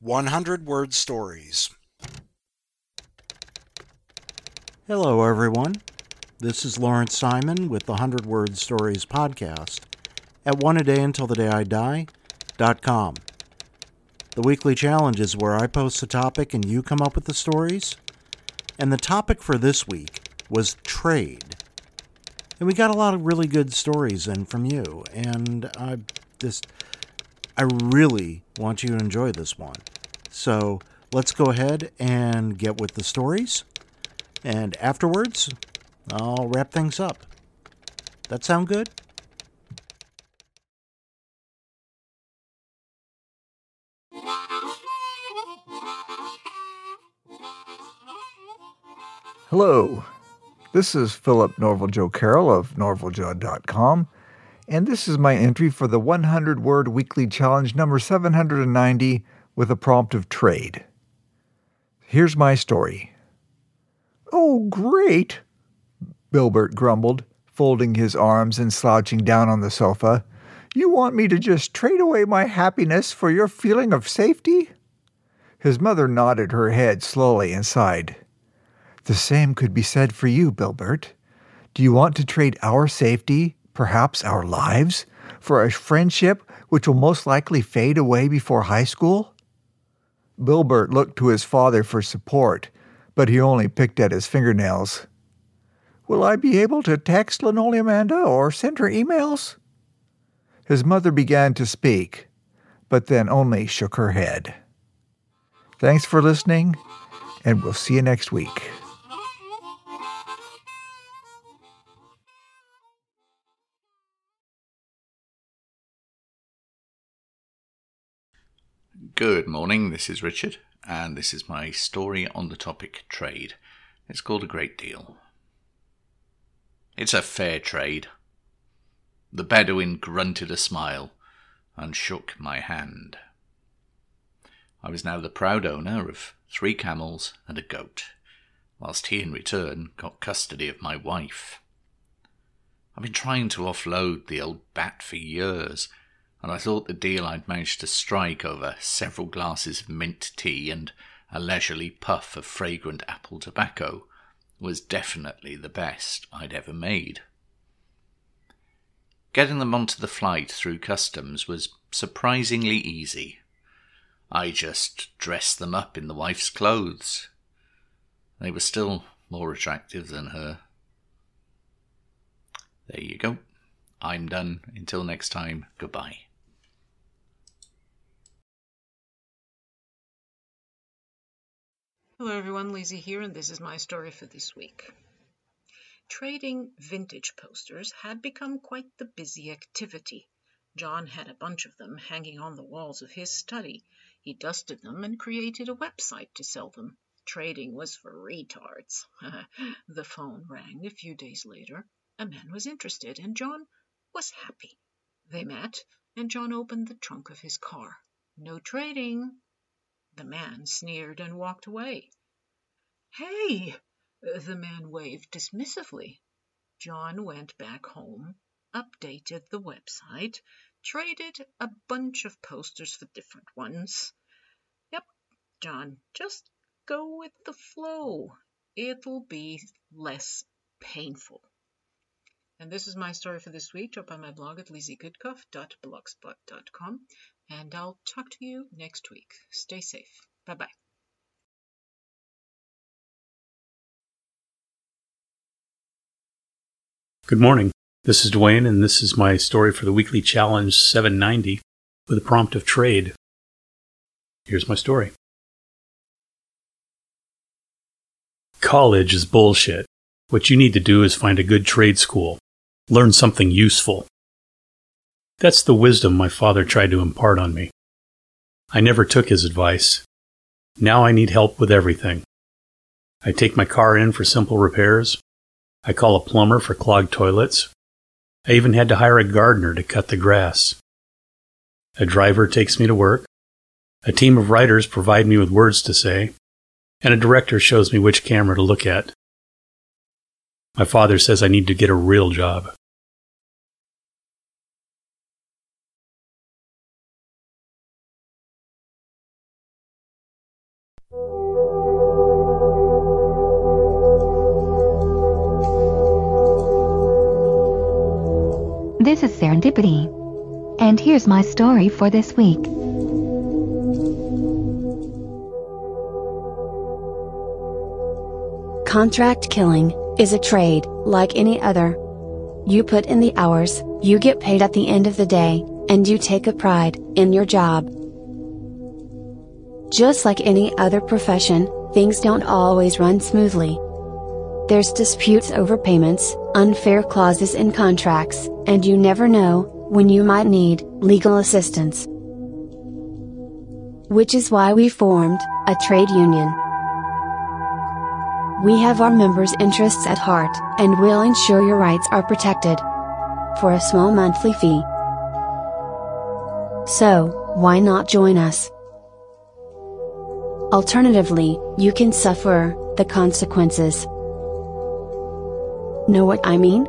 100-word stories. Hello, everyone. This is Lawrence Simon with the 100-Word Stories podcast at oneadayuntilthedayidie.com. The weekly challenge is where I post a topic and you come up with the stories. And the topic for this week was trade. And we got a lot of really good stories in from you. And I really want you to enjoy this one. So let's go ahead and get with the stories. And afterwards, I'll wrap things up. That sound good? Hello, this is Philip Norval Joe Carroll of norvaljoe.com, and this is my entry for the 100-word weekly challenge number 790 with a prompt of trade. Here's my story. "Oh, great," Bilbert grumbled, folding his arms and slouching down on the sofa. "You want me to just trade away my happiness for your feeling of safety?" His mother nodded her head slowly and sighed. "The same could be said for you, Bilbert. Do you want to trade our safety, perhaps our lives, for a friendship which will most likely fade away before high school?" Bilbert looked to his father for support, but he only picked at his fingernails. "Will I be able to text Linoleamanda or send her emails?" His mother began to speak, but then only shook her head. Thanks for listening, and we'll see you next week. Good morning, this is Richard, and this is my story on the topic trade. It's called A Great Deal. It's a fair trade. The Bedouin grunted a smile and shook my hand. I was now the proud owner of 3 camels and a goat, whilst he in return got custody of my wife. I've been trying to offload the old bat for years, and I thought the deal I'd managed to strike over several glasses of mint tea and a leisurely puff of fragrant apple tobacco was definitely the best I'd ever made. Getting them onto the flight through customs was surprisingly easy. I just dressed them up in the wife's clothes. They were still more attractive than her. There you go. I'm done. Until next time, goodbye. Hello everyone, Lizzie here, and this is my story for this week. Trading vintage posters had become quite the busy activity. John had a bunch of them hanging on the walls of his study. He dusted them and created a website to sell them. Trading was for retards. The phone rang a few days later. A man was interested, and John was happy. They met, and John opened the trunk of his car. "No trading." The man sneered and walked away. "Hey!" the man waved dismissively. John went back home, updated the website, traded a bunch of posters for different ones. "Yep, John, just go with the flow. It'll be less painful." And this is my story for this week. Drop by my blog at lizziegoodcuff.blogspot.com, and I'll talk to you next week. Stay safe. Bye-bye. Good morning. This is Dwayne, and this is my story for the weekly challenge 790 with a prompt of trade. Here's my story. College is bullshit. What you need to do is find a good trade school. Learn something useful. That's the wisdom my father tried to impart on me. I never took his advice. Now I need help with everything. I take my car in for simple repairs. I call a plumber for clogged toilets. I even had to hire a gardener to cut the grass. A driver takes me to work. A team of writers provide me with words to say. And a director shows me which camera to look at. My father says I need to get a real job. This is Serendipity. And here's my story for this week. Contract killing is a trade like any other. You put in the hours, you get paid at the end of the day, and you take a pride in your job. Just like any other profession, things don't always run smoothly. There's disputes over payments, unfair clauses in contracts, and you never know when you might need legal assistance. Which is why we formed a trade union. We have our members' interests at heart, and will ensure your rights are protected for a small monthly fee. So, why not join us? Alternatively, you can suffer the consequences. Know what I mean?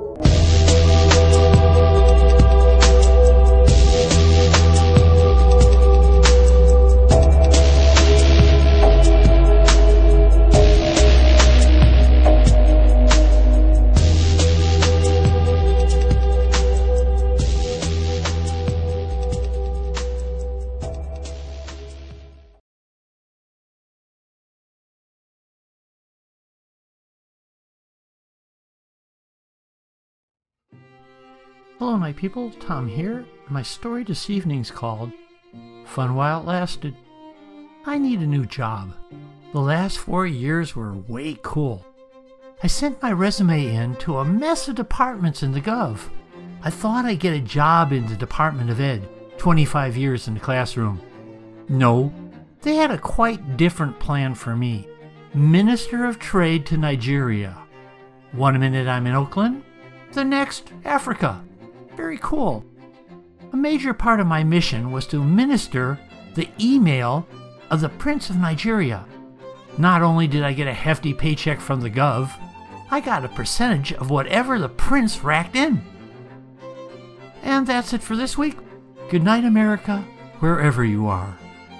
Hello my people, Tom here. My story this evening's called Fun While It Lasted. I need a new job. The last 4 years were way cool. I sent my resume in to a mess of departments in the Gov. I thought I'd get a job in the Department of Ed, 25 years in the classroom. No, they had a quite different plan for me. Minister of Trade to Nigeria. 1 minute I'm in Oakland, the next Africa. Very cool. A major part of my mission was to minister the email of the Prince of Nigeria. Not only did I get a hefty paycheck from the Gov, I got a percentage of whatever the Prince racked in. And that's it for this week. Good night, America, wherever you are.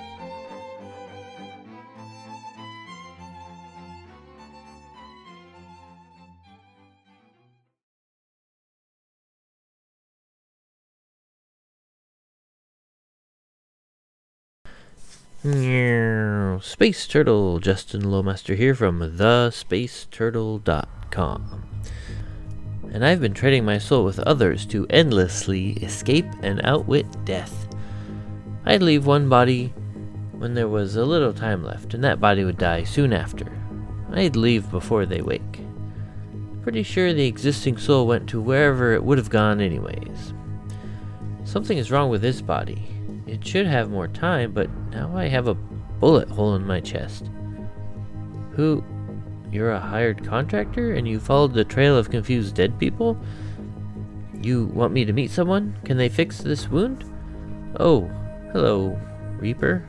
Space Turtle, Justin Lowmaster here from thespaceturtle.com. And I've been trading my soul with others to endlessly escape and outwit death. I'd leave one body when there was a little time left, and that body would die soon after. I'd leave before they wake. Pretty sure the existing soul went to wherever it would have gone anyways. Something is wrong with this body. It should have more time, but now I have a bullet hole in my chest. Who? You're a hired contractor and you followed the trail of confused dead people? You want me to meet someone? Can they fix this wound? Oh, hello, Reaper.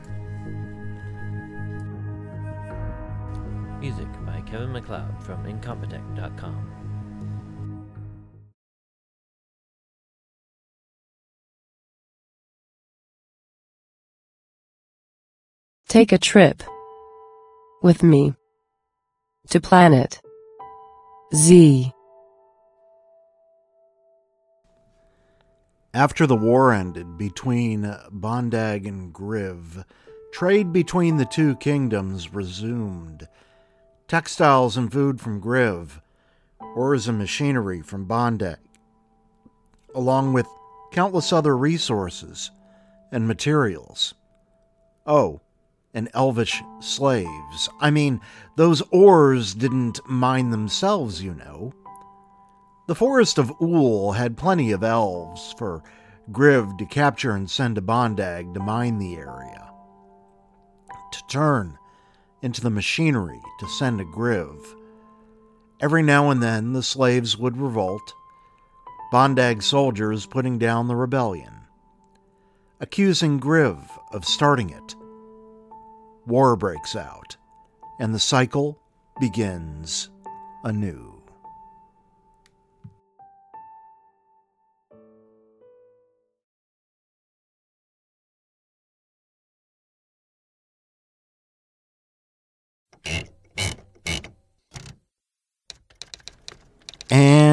Music by Kevin MacLeod from Incompetech.com. Take a trip with me to planet Z. After the war ended between Bondag and Griv, trade between the two kingdoms resumed. Textiles and food from Griv, ores and machinery from Bondag, along with countless other resources and materials. Oh, and elvish slaves. I mean, those ores didn't mine themselves, you know. The forest of Ool had plenty of elves for Griv to capture and send to Bondag to mine the area, to turn into the machinery to send to Griv. Every now and then the slaves would revolt, Bondag soldiers putting down the rebellion, accusing Griv of starting it. War breaks out, and the cycle begins anew.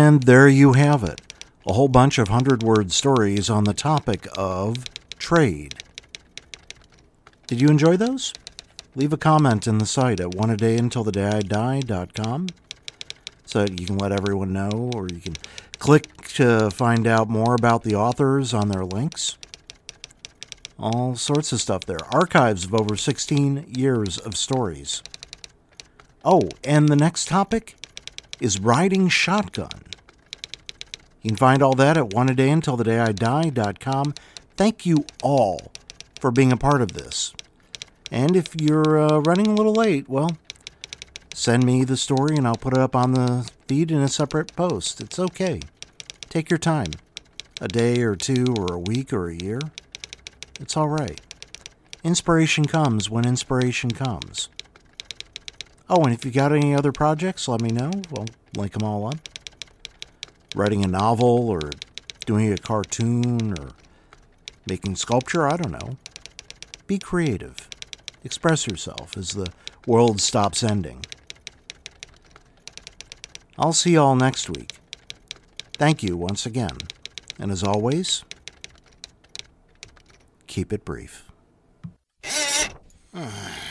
And there you have it. A whole bunch of 100-word stories on the topic of trade. Did you enjoy those? Leave a comment in the site at oneadayuntilthedayidie.com so that you can let everyone know, or you can click to find out more about the authors on their links. All sorts of stuff there. Archives of over 16 years of stories. Oh, and the next topic is riding shotgun. You can find all that at oneadayuntilthedayidie.com. Thank you all for being a part of this. And if you're running a little late, well, send me the story and I'll put it up on the feed in a separate post. It's okay. Take your time. A day or two or a week or a year. It's all right. Inspiration comes when inspiration comes. Oh, and if you got any other projects, let me know. We'll link them all up. Writing a novel or doing a cartoon or making sculpture, I don't know. Be creative. Express yourself as the world stops ending. I'll see you all next week. Thank you once again. And as always, keep it brief.